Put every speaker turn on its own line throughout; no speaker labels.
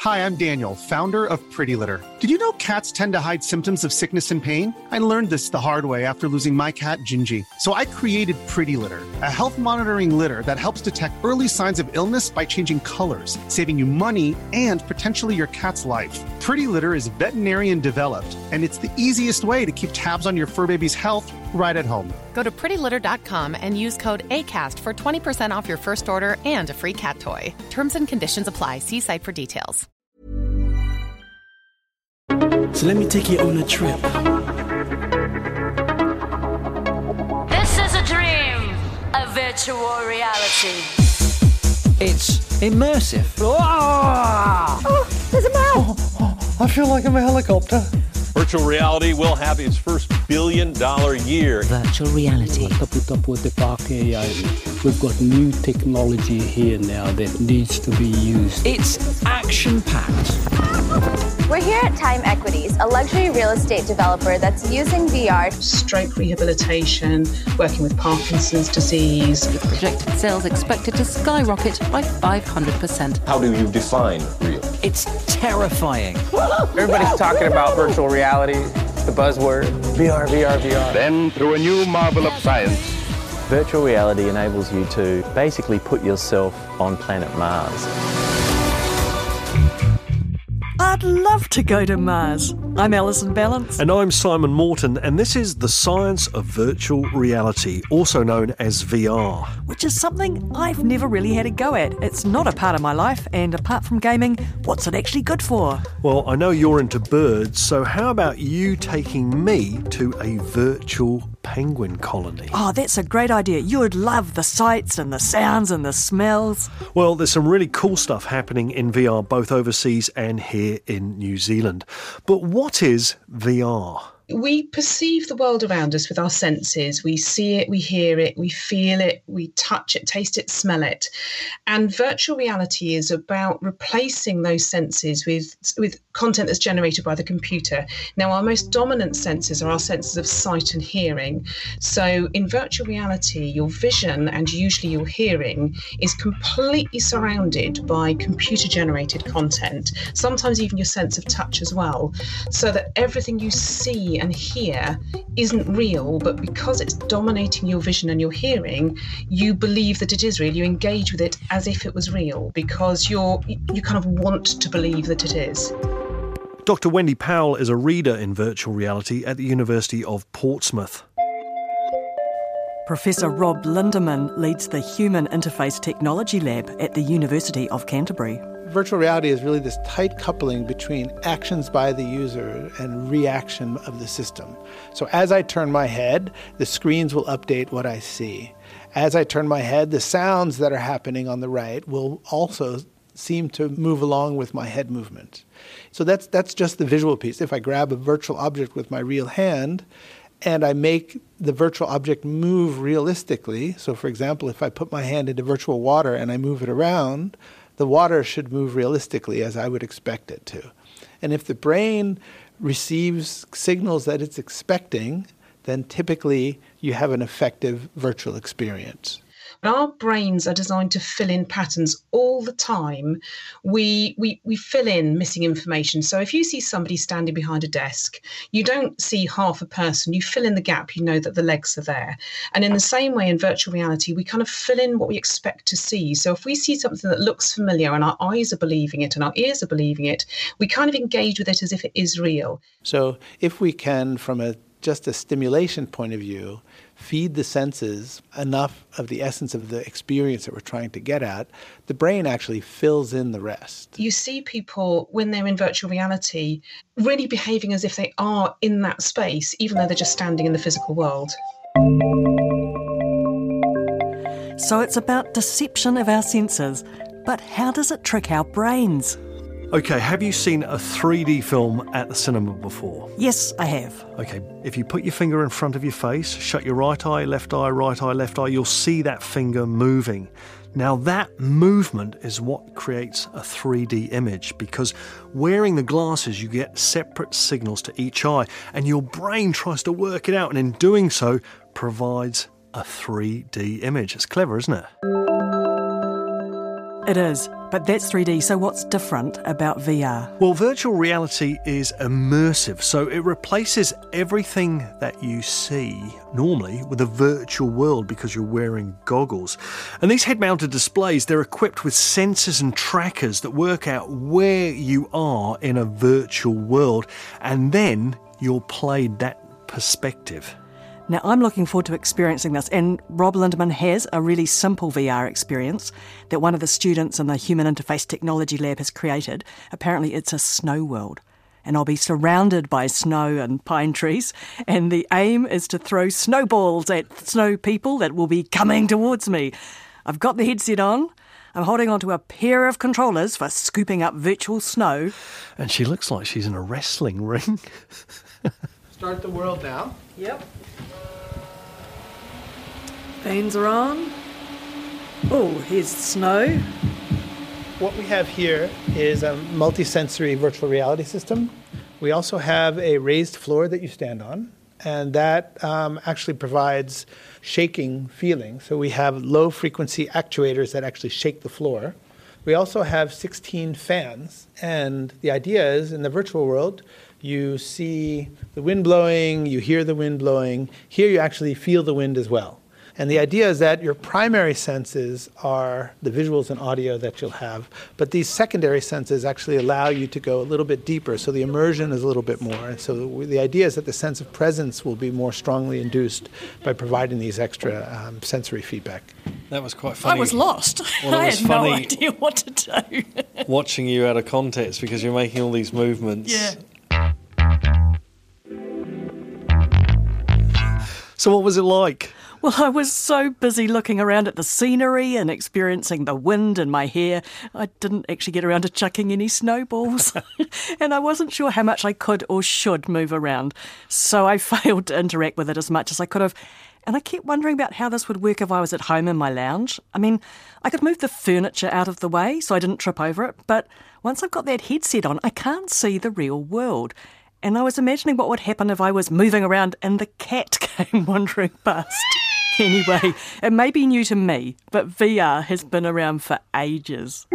Hi, I'm Daniel, founder of Pretty Litter. Did you know cats tend to hide symptoms of sickness and pain? I learned this the hard way after losing my cat, Gingy. So I created Pretty Litter, a health monitoring litter that helps detect early signs of illness by changing colors, saving you money and potentially your cat's life. Pretty Litter is veterinarian developed, and it's the easiest way to keep tabs on your fur baby's health right at home.
Go to prettylitter.com and use code ACAST for 20% off your first order and a free cat toy. Terms and conditions apply. See site for details.
So let me take you on a trip.
This is a dream, a virtual reality.
It's immersive.
Oh, there's a mouse!
I feel like I'm a helicopter.
Virtual reality will have its first billion-dollar year.
Virtual reality.
We've got new technology here now that needs to be used.
It's action-packed.
We're here at Time Equities, a luxury real estate developer that's using VR.
Stroke rehabilitation, working with Parkinson's disease.
With projected sales expected to skyrocket by 500%.
How do you define real?
It's terrifying.
Everybody's talking about virtual reality, the buzzword, VR, VR, VR.
Then, through a new marvel of science,
virtual reality enables you to basically put yourself on planet Mars.
I'd love to go to Mars. I'm Alison Ballance.
And I'm Simon Morton, and this is the science of virtual reality, also known as VR.
Which is something I've never really had a go at. It's not a part of my life, and apart from gaming, what's it actually good for?
Well, I know you're into birds, so how about you taking me to a virtual penguin colony?
Oh, that's a great idea. You would love the sights and the sounds and the smells.
Well, there's some really cool stuff happening in VR, both overseas and here in New Zealand. But what is VR?
We perceive the world around us with our senses. We see it, we hear it, we feel it, we touch it, taste it, smell it. And virtual reality is about replacing those senses with content that's generated by the computer. Now, our most dominant senses are our senses of sight and hearing. So in virtual reality, your vision and usually your hearing is completely surrounded by computer-generated content, sometimes even your sense of touch as well, so that everything you see and hear isn't real, but because it's dominating your vision and your hearing, you believe that it is real. You engage with it as if it was real because you kind of want to believe that it is.
Dr. Wendy Powell is a reader in virtual reality at the University of Portsmouth.
Professor Rob Lindeman leads the Human Interface Technology Lab at the University of Canterbury.
Virtual reality is really this tight coupling between actions by the user and reaction of the system. So as I turn my head, the screens will update what I see. As I turn my head, the sounds that are happening on the right will also seem to move along with my head movement. So that's just the visual piece. If I grab a virtual object with my real hand and I make the virtual object move realistically, so for example, if I put my hand into virtual water and I move it around, the water should move realistically as I would expect it to. And if the brain receives signals that it's expecting, then typically you have an effective virtual experience.
Our brains are designed to fill in patterns all the time. We fill in missing information. So if you see somebody standing behind a desk, you don't see half a person. You fill in the gap. You know that the legs are there. And in the same way in virtual reality, we kind of fill in what we expect to see. So if we see something that looks familiar and our eyes are believing it and our ears are believing it, we kind of engage with it as if it is real.
So if we can, from just a stimulation point of view, feed the senses enough of the essence of the experience that we're trying to get at, the brain actually fills in the rest.
You see people, when they're in virtual reality, really behaving as if they are in that space, even though they're just standing in the physical world.
So it's about deception of our senses. But how does it trick our brains?
OK, have you seen a 3D film at the cinema before?
Yes, I have.
OK, if you put your finger in front of your face, shut your right eye, left eye, you'll see that finger moving. Now that movement is what creates a 3D image, because wearing the glasses you get separate signals to each eye and your brain tries to work it out, and in doing so provides a 3D image. It's clever, isn't it?
It is. But that's 3D, so what's different about VR?
Well, virtual reality is immersive, so it replaces everything that you see normally with a virtual world because you're wearing goggles. And these head-mounted displays, they're equipped with sensors and trackers that work out where you are in a virtual world, and then you're played that perspective.
Now, I'm looking forward to experiencing this, and Rob Lindeman has a really simple VR experience that one of the students in the Human Interface Technology Lab has created. Apparently, it's a snow world, and I'll be surrounded by snow and pine trees, and the aim is to throw snowballs at snow people that will be coming towards me. I've got the headset on. I'm holding onto a pair of controllers for scooping up virtual snow.
And she looks like she's in a wrestling ring.
Start the world now.
Yep. Fans are on. Oh, here's snow.
What we have here is a multi-sensory virtual reality system. We also have a raised floor that you stand on, and that actually provides shaking feeling. So we have low-frequency actuators that actually shake the floor. We also have 16 fans, and the idea is, in the virtual world, you see the wind blowing, you hear the wind blowing. Here you actually feel the wind as well. And the idea is that your primary senses are the visuals and audio that you'll have, but these secondary senses actually allow you to go a little bit deeper, so the immersion is a little bit more. And so the idea is that the sense of presence will be more strongly induced by providing these extra sensory feedback.
That was quite funny.
I was lost.
Well,
I had no idea what to do.
Watching you out of context because you're making all these movements.
Yeah.
So what was it like?
Well, I was so busy looking around at the scenery and experiencing the wind in my hair, I didn't actually get around to chucking any snowballs. And I wasn't sure how much I could or should move around, so I failed to interact with it as much as I could have. And I kept wondering about how this would work if I was at home in my lounge. I mean, I could move the furniture out of the way so I didn't trip over it, but once I've got that headset on, I can't see the real world. And I was imagining what would happen if I was moving around and the cat came wandering past. Anyway, it may be new to me, but VR has been around for ages.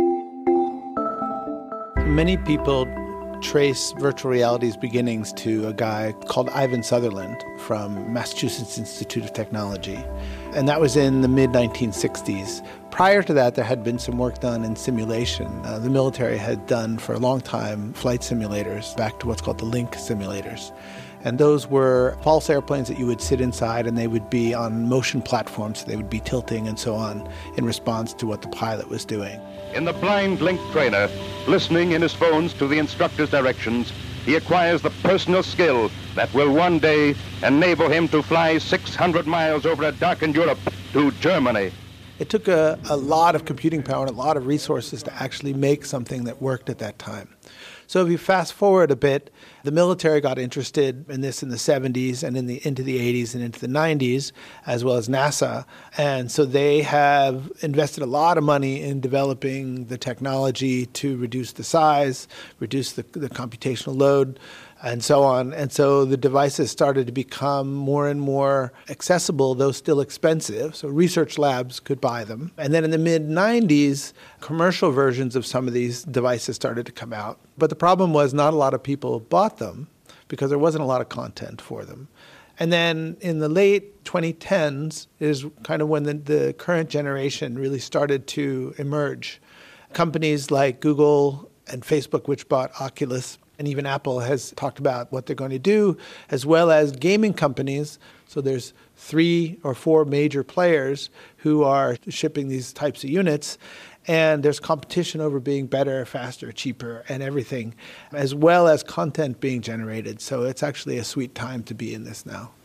Many people trace virtual reality's beginnings to a guy called Ivan Sutherland from Massachusetts Institute of Technology. And that was in the mid-1960s. Prior to that, there had been some work done in simulation. The military had done for a long time flight simulators, back to what's called the Link simulators. And those were false airplanes that you would sit inside, and they would be on motion platforms, so they would be tilting and so on in response to what the pilot was doing.
In the blind Link trainer, listening in his phones to the instructor's directions, he acquires the personal skill that will one day enable him to fly 600 miles over a darkened Europe to Germany.
It took a lot of computing power and a lot of resources to actually make something that worked at that time. So if you fast forward a bit, the military got interested in this in the 70s and into the 80s and into the 90s, as well as NASA. And so they have invested a lot of money in developing the technology to reduce the size, reduce the computational load, and so on. And so the devices started to become more and more accessible, though still expensive. So research labs could buy them. And then in the mid-90s, commercial versions of some of these devices started to come out. But the problem was not a lot of people bought them because there wasn't a lot of content for them. And then in the late 2010s is kind of when the current generation really started to emerge. Companies like Google and Facebook, which bought Oculus, and even Apple has talked about what they're going to do, as well as gaming companies. So there's 3 or 4 major players who are shipping these types of units. And there's competition over being better, faster, cheaper, and everything, as well as content being generated. So it's actually a sweet time to be in this now.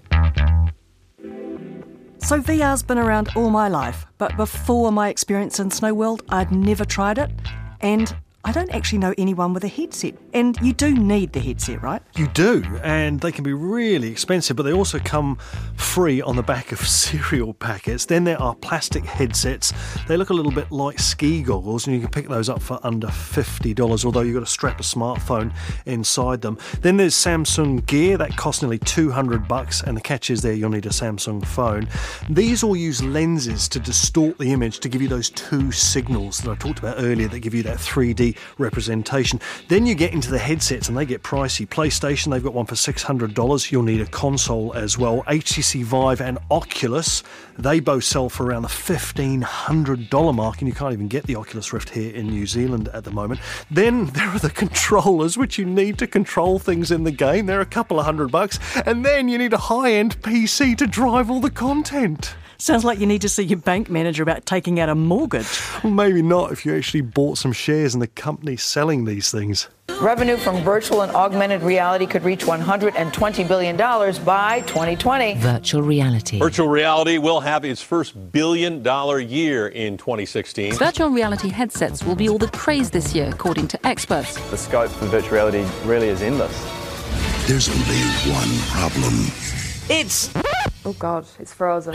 So VR's been around all my life, but before my experience in Snow World, I'd never tried it. And I don't actually know anyone with a headset. And you do need the headset, right?
You do, and they can be really expensive, but they also come free on the back of cereal packets. Then there are plastic headsets. They look a little bit like ski goggles, and you can pick those up for under $50, although you've got to strap a smartphone inside them. Then there's Samsung Gear. That costs nearly $200, and the catch is there you'll need a Samsung phone. These all use lenses to distort the image to give you those two signals that I talked about earlier that give you that 3D representation. Then you get into the headsets and they get pricey. PlayStation, they've got one for $600. You'll need a console as well. HTC Vive and Oculus, they both sell for around the $1,500 mark, and you can't even get the Oculus Rift here in New Zealand at the moment. Then there are the controllers, which you need to control things in the game. They're a couple of $100, and then you need a high-end PC to drive all the content.
Sounds like you need to see your bank manager about taking out a mortgage.
Well, maybe not if you actually bought some shares in the company selling these things.
Revenue from virtual and augmented reality could reach $120 billion by 2020.
Virtual reality.
Virtual reality will have its first billion-dollar year in 2016.
Virtual reality headsets will be all the craze this year, according to experts.
The scope for virtual reality really is endless.
There's only one problem.
It's...
Oh God, it's frozen.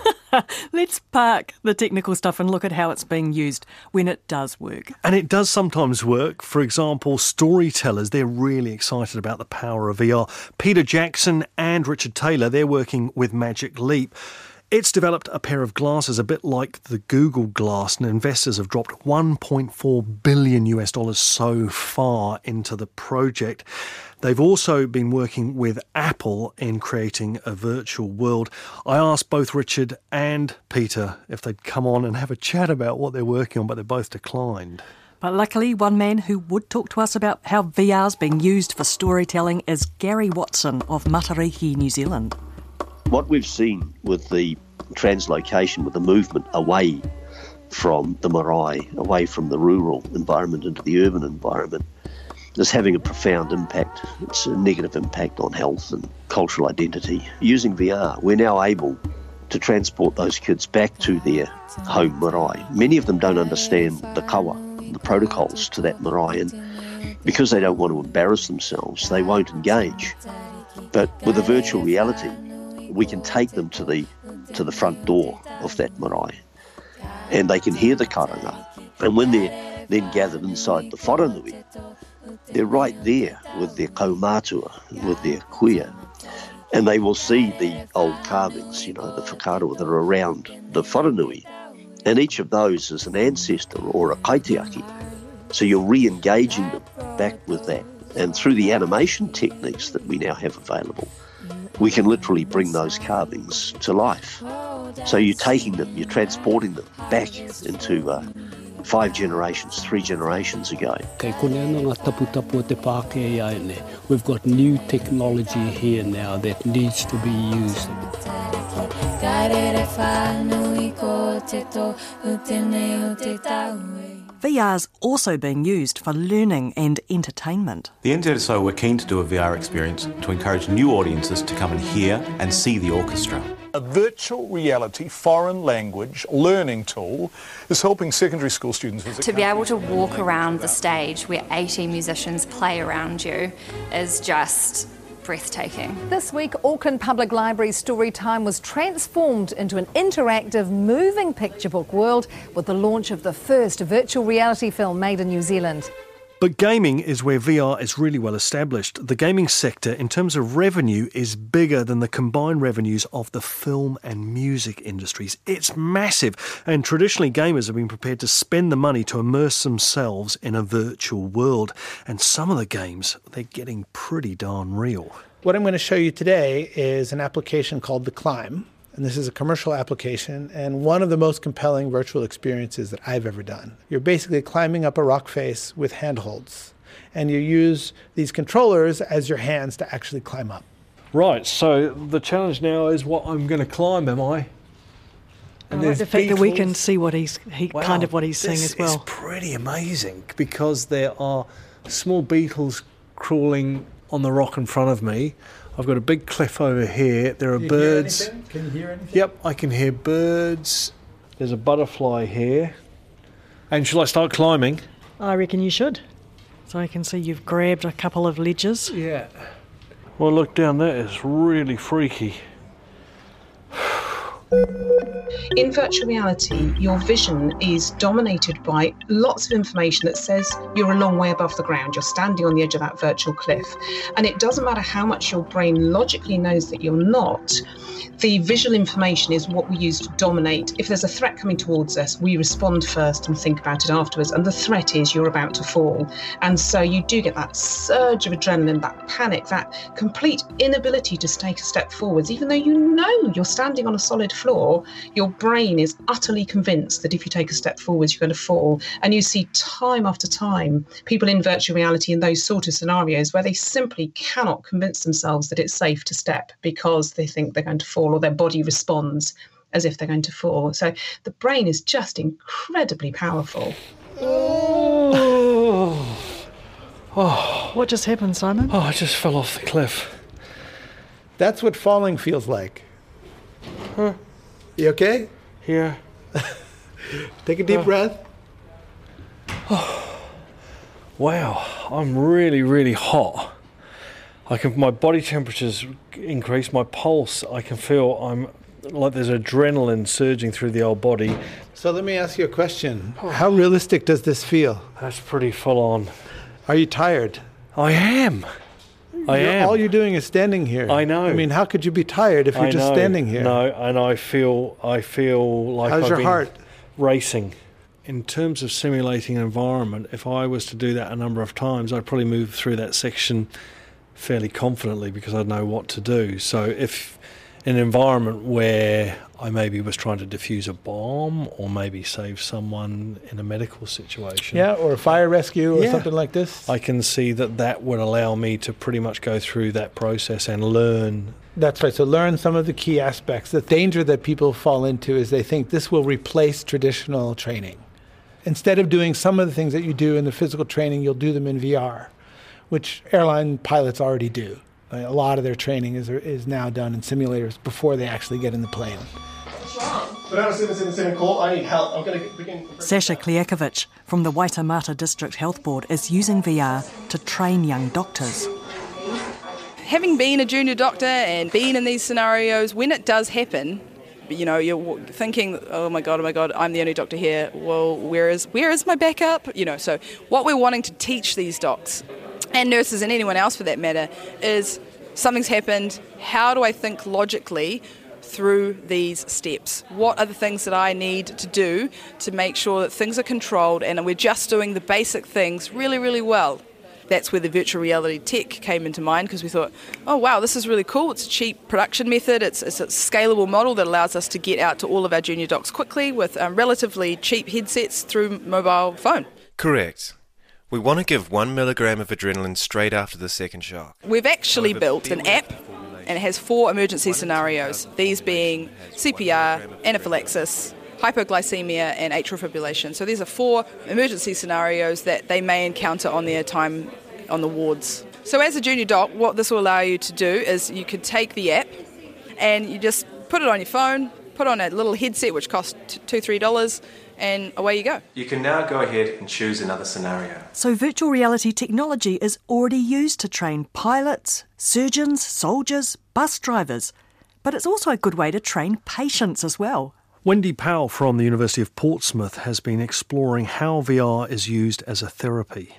Let's park the technical stuff and look at how it's being used when it does work.
And it does sometimes work. For example, storytellers, they're really excited about the power of VR. Peter Jackson and Richard Taylor, they're working with Magic Leap. It's developed a pair of glasses a bit like the Google Glass, and investors have dropped $1.4 billion so far into the project. They've also been working with Apple in creating a virtual world. I asked both Richard and Peter if they'd come on and have a chat about what they're working on, but they both declined.
But luckily, one man who would talk to us about how VR's being used for storytelling is Gary Watson of Matariki, New Zealand.
What we've seen with the translocation, with the movement away from the marae, away from the rural environment into the urban environment, is having a profound impact. It's a negative impact on health and cultural identity. Using VR, we're now able to transport those kids back to their home marae. Many of them don't understand the kawa, the protocols to that marae, and because they don't want to embarrass themselves, they won't engage. But with a virtual reality, we can take them to the front door of that marae, and they can hear the karanga. And when they're then gathered inside the wharanui, they're right there with their kaumātua, with their kuia, and they will see the old carvings, the whakaaro that are around the wharanui, and each of those is an ancestor or a kaitiaki. So you're re-engaging them back with that, and through the animation techniques that we now have available, we can literally bring those carvings to life. So you're taking them, you're transporting them back into 5 generations, 3 generations ago.
We've got new technology here now that needs to be used.
VR's also being used for learning and entertainment.
The NZSO were keen to do a VR experience to encourage new audiences to come and hear and see the orchestra.
A virtual reality foreign language learning tool is helping secondary school students visit.
To be able to walk around the stage where 80 musicians play around you is just breathtaking.
This week, Auckland Public Library's Storytime was transformed into an interactive, moving picture book world with the launch of the first virtual reality film made in New Zealand.
But gaming is where VR is really well established. The gaming sector, in terms of revenue, is bigger than the combined revenues of the film and music industries. It's massive, and traditionally gamers have been prepared to spend the money to immerse themselves in a virtual world. And some of the games, they're getting pretty darn real.
What I'm going to show you today is an application called The Climb. And this is a commercial application and one of the most compelling virtual experiences that I've ever done. You're basically climbing up a rock face with handholds, and you use these controllers as your hands to actually climb up.
Right, so the challenge now is what I'm going to climb, am I?
And the fact that we can see what he's seeing as well.
It's pretty amazing because there are small beetles crawling on the rock in front of me. I've got a big cliff over here. There are birds.
Can you hear anything?
Yep, I can hear birds. There's a butterfly here. And shall I start climbing?
I reckon you should. So I can see you've grabbed a couple of ledges.
Yeah. Well, look down there, it's really freaky.
In virtual reality, your vision is dominated by lots of information that says you're a long way above the ground. You're standing on the edge of that virtual cliff. And it doesn't matter how much your brain logically knows that you're not. The visual information is what we use to dominate. If there's a threat coming towards us, we respond first and think about it afterwards. And the threat is you're about to fall. And so you do get that surge of adrenaline, that panic, that complete inability to take a step forwards. Even though you know you're standing on a solid floor, your brain is utterly convinced that if you take a step forwards, you're going to fall. And you see time after time people in virtual reality in those sort of scenarios where they simply cannot convince themselves that it's safe to step because they think they're going to fall, or their body responds as if they're going to fall. So the brain is just incredibly powerful.
Oh.
What just happened, Simon?
Oh, I just fell off the cliff.
That's what falling feels like. Huh? You okay?
Yeah.
Take a deep breath.
Wow, I'm really, really hot. My body temperature's increased, my pulse, I can feel I'm like there's adrenaline surging through the old body.
So let me ask you a question. How realistic does this feel?
That's pretty full on.
Are you tired?
I am.
All you're doing is standing here.
I know.
I mean, how could you be tired if you're just standing here?
No, and I feel like
How's your heart?
Racing. In terms of simulating an environment, if I was to do that a number of times, I'd probably move through that section fairly confidently because I'd know what to do. So if in an environment where I maybe was trying to defuse a bomb or maybe save someone in a medical situation.
Yeah, or a fire rescue or something like this.
I can see that would allow me to pretty much go through that process and learn.
That's right. So learn some of the key aspects. The danger that people fall into is they think this will replace traditional training. Instead of doing some of the things that you do in the physical training, you'll do them in VR, which airline pilots already do. A lot of their training is now done in simulators before they actually get in the plane.
Bravo 777 call, I need help. I'm going to begin.
Sasha Kliakovic from the Waitemata District Health Board is using VR to train young doctors.
Having been a junior doctor and been in these scenarios, when it does happen, you know, you're thinking, oh my God, I'm the only doctor here. Well, where is my backup? You know, so what we're wanting to teach these docs and nurses and anyone else for that matter is something's happened. How do I think logically through these steps? What are the things that I need to do to make sure that things are controlled and we're just doing the basic things really, really well? That's where the virtual reality tech came into mind because we thought, oh wow, this is really cool. It's a cheap production method. It's a scalable model that allows us to get out to all of our junior docs quickly with relatively cheap headsets through mobile phone.
Correct. We want to give 1 milligram of adrenaline straight after the second shock.
We've actually built an app and it has 4 emergency scenarios, these being CPR, anaphylaxis, hypoglycemia and atrial fibrillation. So these are 4 emergency scenarios that they may encounter on their time on the wards. So as a junior doc, what this will allow you to do is you could take the app and you just put it on your phone, put on a little headset which costs $2-3 and away you go.
You can now go ahead and choose another scenario.
So virtual reality technology is already used to train pilots, surgeons, soldiers, bus drivers. But it's also a good way to train patients as well.
Wendy Powell from the University of Portsmouth has been exploring how VR is used as a therapy.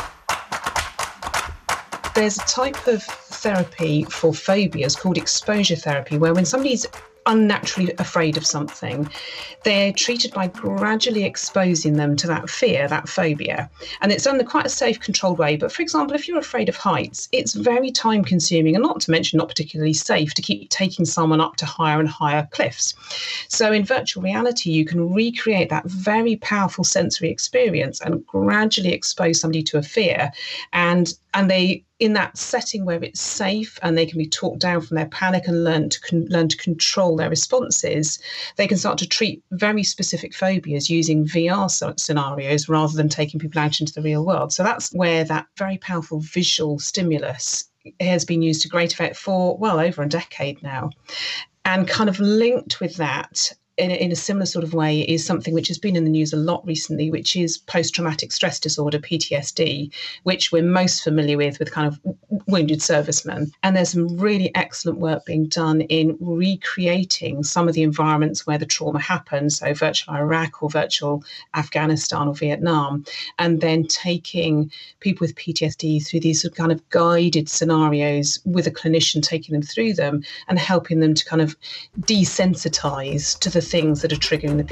There's a type of therapy for phobias called exposure therapy, where when somebody's unnaturally afraid of something, they're treated by gradually exposing them to that fear, that phobia. And it's done in quite a safe, controlled way. But for example, if you're afraid of heights, it's very time consuming and not to mention not particularly safe to keep taking someone up to higher and higher cliffs. So in virtual reality, you can recreate that very powerful sensory experience and gradually expose somebody to a fear. And they, in that setting where it's safe and they can be talked down from their panic and learn to control their responses, they can start to treat very specific phobias using VR scenarios rather than taking people out into the real world. So that's where that very powerful visual stimulus has been used to great effect for, well, over a decade now. And kind of linked with that in a similar sort of way is something which has been in the news a lot recently, which is post-traumatic stress disorder, PTSD, which we're most familiar with kind of wounded servicemen. And there's some really excellent work being done in recreating some of the environments where the trauma happened, so virtual Iraq or virtual Afghanistan or Vietnam, and then taking people with PTSD through these sort of kind of guided scenarios with a clinician taking them through them and helping them to kind of desensitize to the things that are triggering the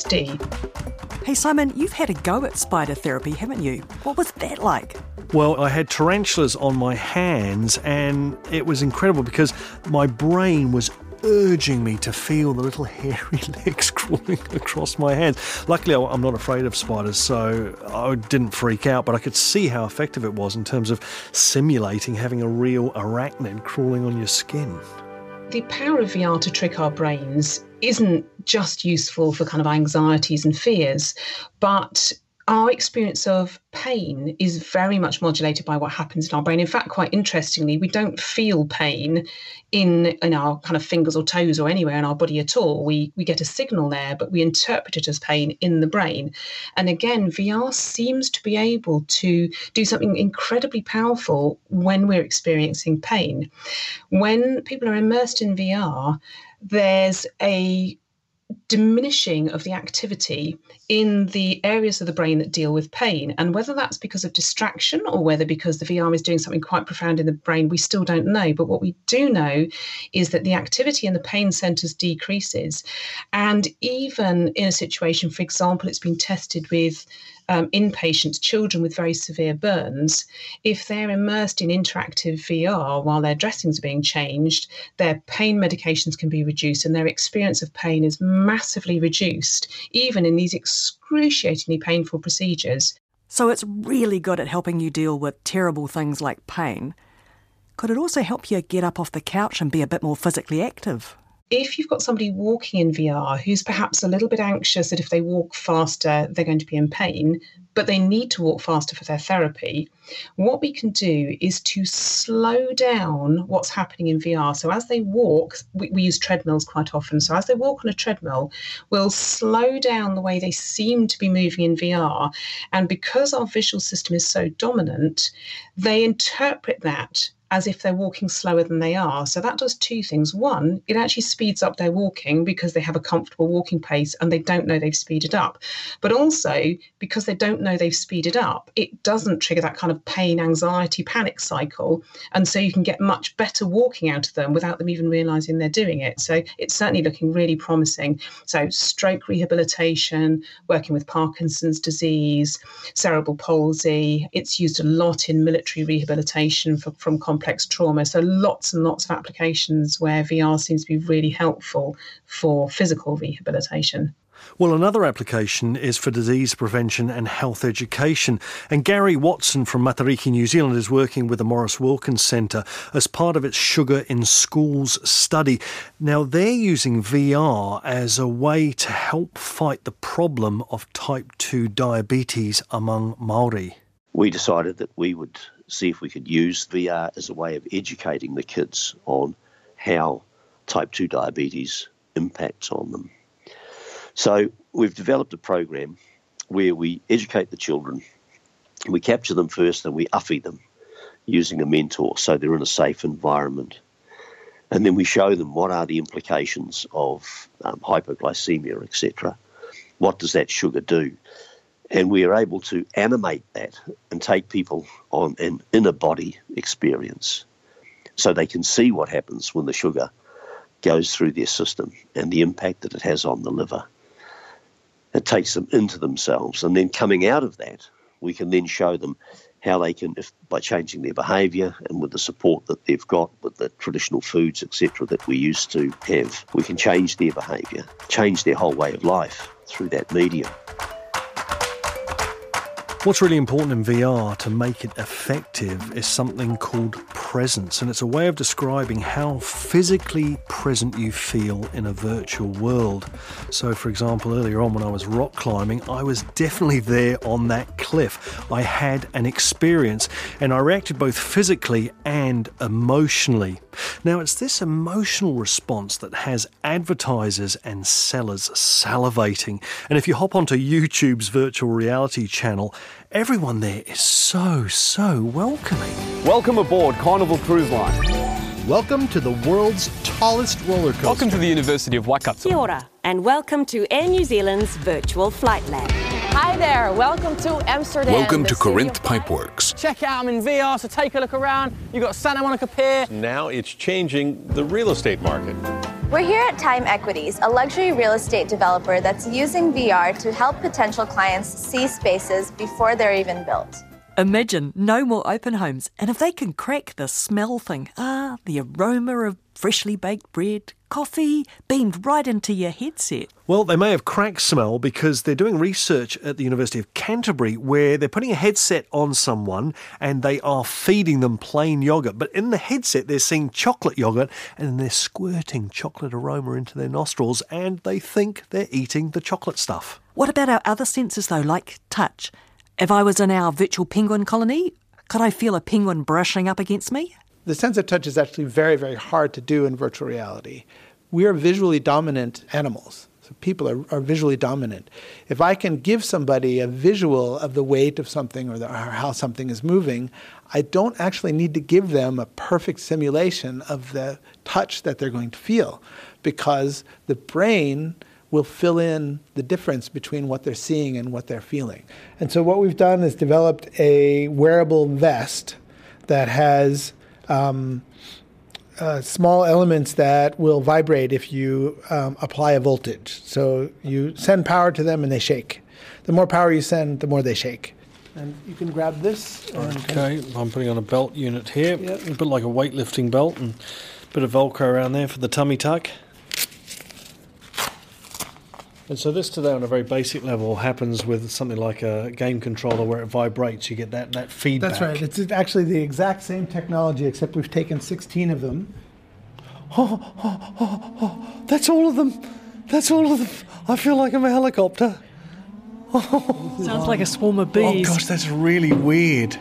PTSD.
Hey Simon, you've had a go at spider therapy, haven't you? What was that like?
Well, I had tarantulas on my hands and it was incredible because my brain was urging me to feel the little hairy legs crawling across my hands. Luckily, I'm not afraid of spiders, so I didn't freak out, but I could see how effective it was in terms of simulating having a real arachnid crawling on your skin.
The power of VR to trick our brains isn't just useful for kind of anxieties and fears, but our experience of pain is very much modulated by what happens in our brain. In fact, quite interestingly, we don't feel pain in our kind of fingers or toes or anywhere in our body at all. We get a signal there, but we interpret it as pain in the brain. And again, VR seems to be able to do something incredibly powerful when we're experiencing pain. When people are immersed in VR, there's a diminishing of the activity in the areas of the brain that deal with pain. And whether that's because of distraction or whether because the VR is doing something quite profound in the brain, we still don't know. But what we do know is that the activity in the pain centres decreases. And even in a situation, for example, it's been tested with inpatients, children with very severe burns, if they're immersed in interactive VR while their dressings are being changed, their pain medications can be reduced and their experience of pain is massively reduced, even in these excruciatingly painful procedures.
So it's really good at helping you deal with terrible things like pain. Could it also help you get up off the couch and be a bit more physically active?
If you've got somebody walking in VR who's perhaps a little bit anxious that if they walk faster, they're going to be in pain, but they need to walk faster for their therapy, what we can do is to slow down what's happening in VR. So as they walk, we use treadmills quite often. So as they walk on a treadmill, we'll slow down the way they seem to be moving in VR. And because our visual system is so dominant, they interpret that as if they're walking slower than they are. So that does two things. One, it actually speeds up their walking because they have a comfortable walking pace and they don't know they've speeded up. But also, because they don't know they've speeded up, it doesn't trigger that kind of pain, anxiety, panic cycle. And so you can get much better walking out of them without them even realising they're doing it. So it's certainly looking really promising. So stroke rehabilitation, working with Parkinson's disease, cerebral palsy. It's used a lot in military rehabilitation from complex trauma. So lots and lots of applications where VR seems to be really helpful for physical rehabilitation.
Well, another application is for disease prevention and health education. And Gary Watson from Matariki, New Zealand, is working with the Maurice Wilkins Centre as part of its Sugar in Schools study. Now, they're using VR as a way to help fight the problem of type 2 diabetes among Māori.
We decided that we would see if we could use VR as a way of educating the kids on how type 2 diabetes impacts on them. So we've developed a program where we educate the children, we capture them first and we uffie them using a mentor so they're in a safe environment. And then we show them what are the implications of hypoglycemia, etc. What does that sugar do? And we are able to animate that and take people on an inner body experience so they can see what happens when the sugar goes through their system and the impact that it has on the liver. It takes them into themselves, and then coming out of that, we can then show them how they can, by changing their behaviour and with the support that they've got with the traditional foods, etc., that we used to have, we can change their behaviour, change their whole way of life through that medium.
What's really important in VR to make it effective is something called presence, and it's a way of describing how physically present you feel in a virtual world. So, for example, earlier on when I was rock climbing, I was definitely there on that cliff. I had an experience, and I reacted both physically and emotionally. Now, it's this emotional response that has advertisers and sellers salivating. And if you hop onto YouTube's virtual reality channel, everyone there is so welcoming.
Welcome aboard Carnival Cruise Line.
Welcome to the world's tallest roller coaster.
Welcome to the University of Waikato.
Kia ora, and welcome to Air New Zealand's Virtual Flight Lab.
Hi there, welcome to Amsterdam.
Welcome to Corinth Pipeworks.
Check out, I'm in VR, so take a look around. You've got Santa Monica Pier.
Now it's changing the real estate market.
We're here at Time Equities, a luxury real estate developer that's using VR to help potential clients see spaces before they're even built.
Imagine no more open homes, and if they can crack the smell thing, the aroma of freshly baked bread, coffee, beamed right into your headset.
Well, they may have cracked smell because they're doing research at the University of Canterbury where they're putting a headset on someone and they are feeding them plain yoghurt. But in the headset, they're seeing chocolate yoghurt and they're squirting chocolate aroma into their nostrils and they think they're eating the chocolate stuff.
What about our other senses, though, like touch? If I was in our virtual penguin colony, could I feel a penguin brushing up against me?
The sense of touch is actually very, very hard to do in virtual reality. We are visually dominant animals. So people are visually dominant. If I can give somebody a visual of the weight of something or how something is moving, I don't actually need to give them a perfect simulation of the touch that they're going to feel because the brain will fill in the difference between what they're seeing and what they're feeling. And so what we've done is developed a wearable vest that has small elements that will vibrate if you apply a voltage. So you send power to them and they shake. The more power you send, the more they shake. And you can grab this.
Okay, I'm putting on a belt unit here.
Yep.
A bit like a weightlifting belt and a bit of Velcro around there for the tummy tuck. And so this today on a very basic level happens with something like a game controller where it vibrates. You get that feedback.
That's right. It's actually the exact same technology except we've taken 16 of them.
That's all of them. That's all of them. I feel like I'm a helicopter.
Sounds like a swarm of bees.
Oh gosh, that's really weird.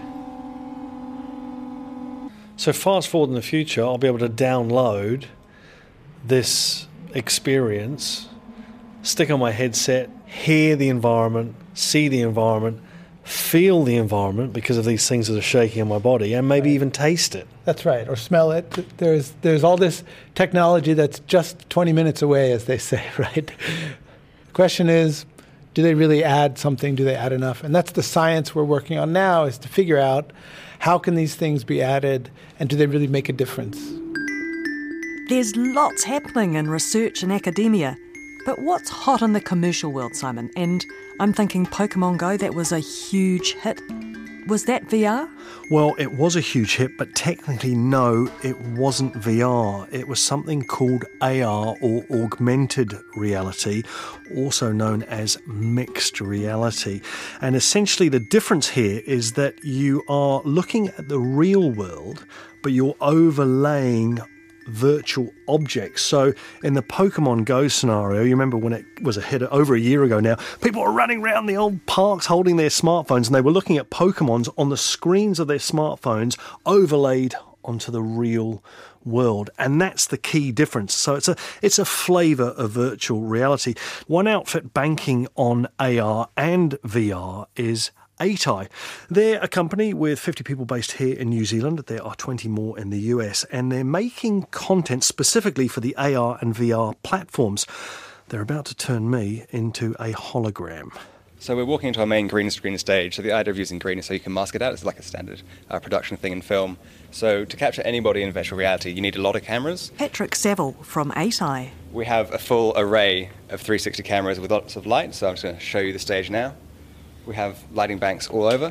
So fast forward in the future, I'll be able to download this experience, stick on my headset, hear the environment, see the environment, feel the environment because of these things that are shaking in my body, and maybe even taste it.
That's right, or smell it. There's all this technology that's just 20 minutes away, as they say, right? The question is, do they really add something? Do they add enough? And that's the science we're working on now, is to figure out how can these things be added, and do they really make a difference?
There's lots happening in research and academia. But what's hot in the commercial world, Simon? And I'm thinking Pokemon Go, that was a huge hit. Was that VR?
Well, it was a huge hit, but technically no, it wasn't VR. It was something called AR, or augmented reality, also known as mixed reality. And essentially the difference here is that you are looking at the real world, but you're overlaying virtual objects. So in the Pokemon Go scenario, you remember when it was a hit over a year ago now, people were running around the old parks holding their smartphones and they were looking at Pokemons on the screens of their smartphones overlaid onto the real world. And that's the key difference. So it's a flavour of virtual reality. One outfit banking on AR and VR is ATI. They're a company with 50 people based here in New Zealand. There are 20 more in the US, and they're making content specifically for the AR and VR platforms. They're about to turn me into a hologram.
So we're walking into our main green screen stage. So the idea of using green is so you can mask it out. It's like a standard production thing in film. So to capture anybody in virtual reality, you need a lot of cameras.
Patrick Saville from ATI.
We have a full array of 360 cameras with lots of light. So I'm just going to show you the stage now. We have lighting banks all over,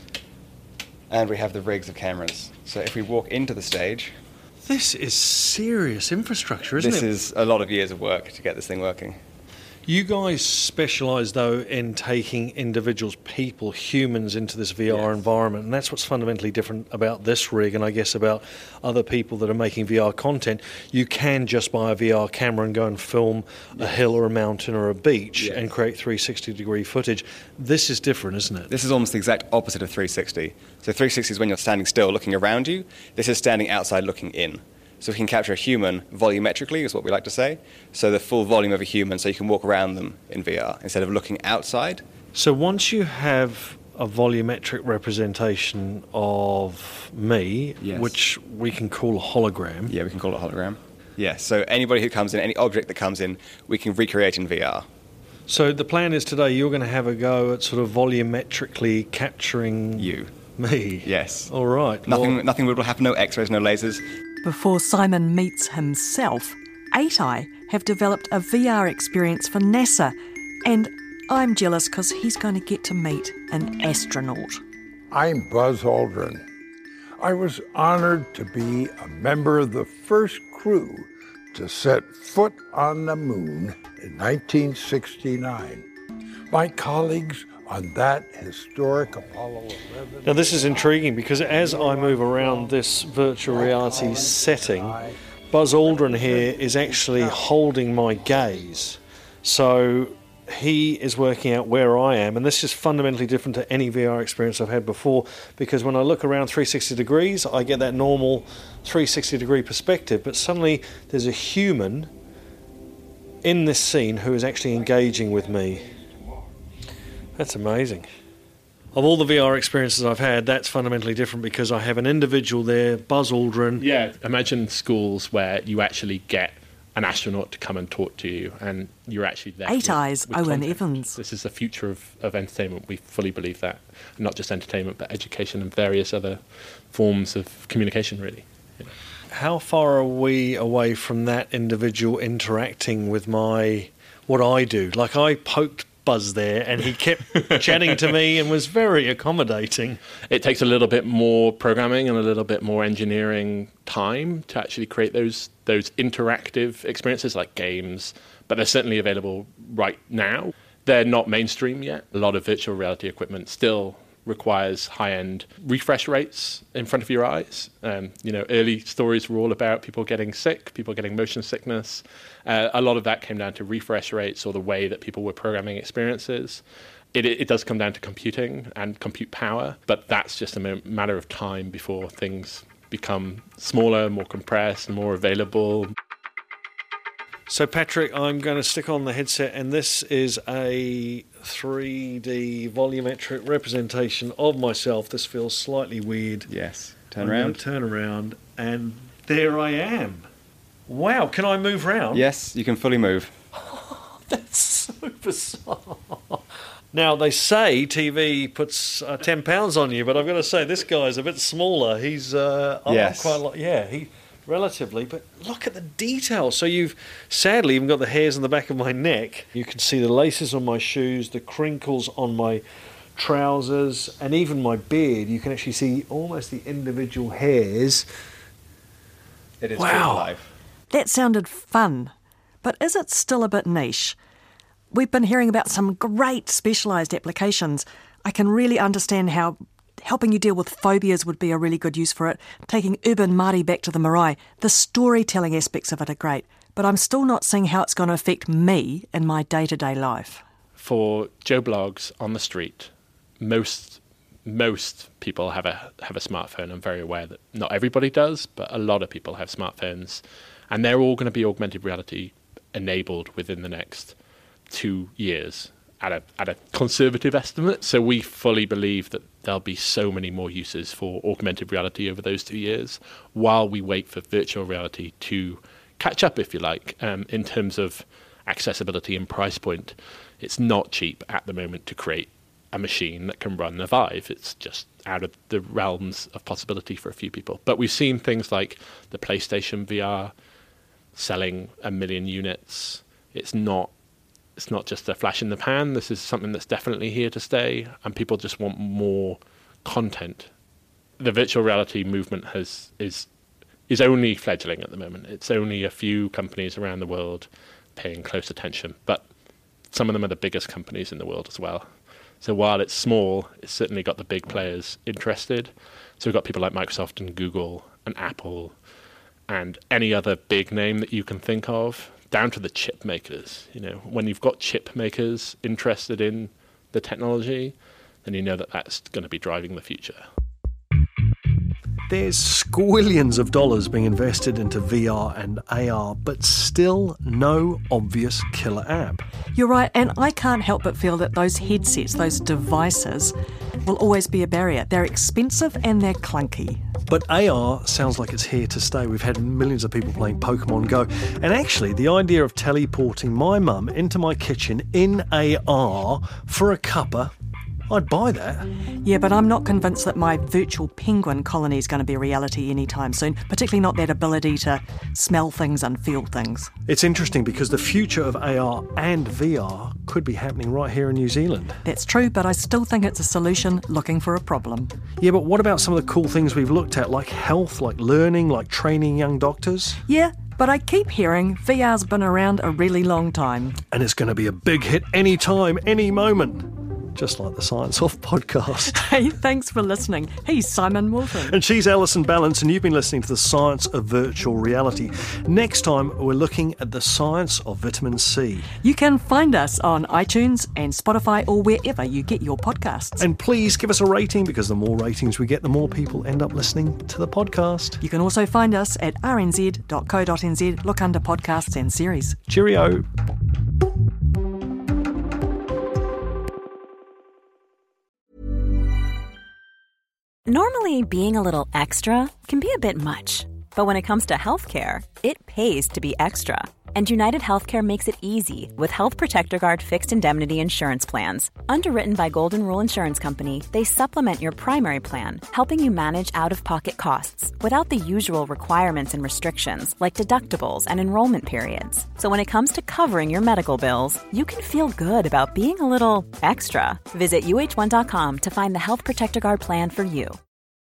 and we have the rigs of cameras. So if we walk into the stage...
This is serious infrastructure, isn't it?
This is a lot of years of work to get this thing working.
You guys specialise, though, in taking individuals, people, humans into this VR environment, and that's what's fundamentally different about this rig, and I guess about other people that are making VR content. You can just buy a VR camera and go and film a hill or a mountain or a beach and create 360-degree footage. This is different, isn't it?
This is almost the exact opposite of 360. So 360 is when you're standing still looking around you. This is standing outside looking in. So we can capture a human volumetrically, is what we like to say. So the full volume of a human, so you can walk around them in VR instead of looking outside.
So once you have a volumetric representation of me, which we can call a hologram.
Yeah, we can call it a hologram. Yeah, so anybody who comes in, any object that comes in, we can recreate in VR.
So the plan is today you're going to have a go at sort of volumetrically capturing
you.
Me?
Yes.
All right.
Nothing will happen, no X-rays, no lasers.
Before Simon meets himself, 8eye have developed a VR experience for NASA, and I'm jealous because he's going to get to meet an astronaut.
I'm Buzz Aldrin. I was honored to be a member of the first crew to set foot on the moon in 1969. My colleagues on that historic Apollo 11...
Now this is intriguing because as I move around this virtual reality setting, Buzz Aldrin here is actually holding my gaze. So he is working out where I am, and this is fundamentally different to any VR experience I've had before, because when I look around 360 degrees, I get that normal 360-degree perspective, but suddenly there's a human in this scene who is actually engaging with me. That's amazing. Of all the VR experiences I've had, that's fundamentally different because I have an individual there, Buzz Aldrin.
Yeah, imagine schools where you actually get an astronaut to come and talk to you, and you're actually there.
8eye's Owen
content.
Evans.
This is the future of entertainment. We fully believe that. Not just entertainment, but education and various other forms of communication, really. You know.
How far are we away from that individual interacting with what I do? Like, I poked Buzz there and he kept chatting to me and was very accommodating.
It takes a little bit more programming and a little bit more engineering time to actually create those interactive experiences like games, but they're certainly available right now. They're not mainstream yet. A lot of virtual reality equipment still requires high-end refresh rates in front of your eyes. Early stories were all about people getting sick, people getting motion sickness. A lot of that came down to refresh rates or the way that people were programming experiences. It does come down to computing and compute power, but that's just a matter of time before things become smaller, more compressed, more available.
So, Patrick, I'm going to stick on the headset, and this is a 3D volumetric representation of myself. This feels slightly weird.
Yes.
I'm going to turn around, and there I am. Wow, can I move around?
Yes, you can fully move.
That's so bizarre. Now, they say TV puts 10 pounds on you, but I've got to say, this guy's a bit smaller. He's
yes.
quite a lot. Yeah, relatively, but look at the detail. So you've sadly even got the hairs on the back of my neck. You can see the laces on my shoes, the crinkles on my trousers, and even my beard. You can actually see almost the individual hairs.
It is true to life.
That sounded fun, but is it still a bit niche? We've been hearing about some great specialised applications. I can really understand how helping you deal with phobias would be a really good use for it. Taking urban Māori back to the marae. The storytelling aspects of it are great, but I'm still not seeing how it's going to affect me in my day-to-day life.
For Joe Blogs on the street, most people have a smartphone. I'm very aware that not everybody does, but a lot of people have smartphones, and they're all going to be augmented reality enabled within the next 2 years. At a conservative estimate. So we fully believe that there'll be so many more uses for augmented reality over those 2 years while we wait for virtual reality to catch up, if you like, in terms of accessibility and price point. It's not cheap at the moment to create a machine that can run the Vive. It's just out of the realms of possibility for a few people. But we've seen things like the PlayStation VR selling 1 million units. It's not just a flash in the pan. This is something that's definitely here to stay, and people just want more content. The virtual reality movement is only fledgling at the moment. It's only a few companies around the world paying close attention, but some of them are the biggest companies in the world as well. So while it's small, it's certainly got the big players interested. So we've got people like Microsoft and Google and Apple and any other big name that you can think of, down to the chip makers. You know, when you've got chip makers interested in the technology, then you know that that's going to be driving the future.
There's squillions of dollars being invested into VR and AR, but still no obvious killer app.
You're right, and I can't help but feel that those headsets, those devices, will always be a barrier. They're expensive and they're clunky.
But AR sounds like it's here to stay. We've had millions of people playing Pokemon Go. And actually, the idea of teleporting my mum into my kitchen in AR for a cuppa, I'd buy that.
Yeah, but I'm not convinced that my virtual penguin colony is going to be a reality anytime soon, particularly not that ability to smell things and feel things.
It's interesting because the future of AR and VR could be happening right here in New Zealand.
That's true, but I still think it's a solution looking for a problem.
Yeah, but what about some of the cool things we've looked at, like health, like learning, like training young doctors?
Yeah, but I keep hearing VR's been around a really long time.
And it's going to be a big hit any time, any moment. Just like the Science Off podcast.
Hey, thanks for listening. He's Simon Walton.
And she's Alison Ballance, and you've been listening to the Science of Virtual Reality. Next time, we're looking at the science of vitamin C.
You can find us on iTunes and Spotify or wherever you get your podcasts.
And please give us a rating, because the more ratings we get, the more people end up listening to the podcast.
You can also find us at rnz.co.nz. Look under podcasts and series.
Cheerio.
Normally, being a little extra can be a bit much, but when it comes to healthcare, it pays to be extra. And United Healthcare makes it easy with Health Protector Guard fixed indemnity insurance plans. Underwritten by Golden Rule Insurance Company, they supplement your primary plan, helping you manage out-of-pocket costs without the usual requirements and restrictions like deductibles and enrollment periods. So when it comes to covering your medical bills, you can feel good about being a little extra. Visit uh1.com to find the Health Protector Guard plan for you.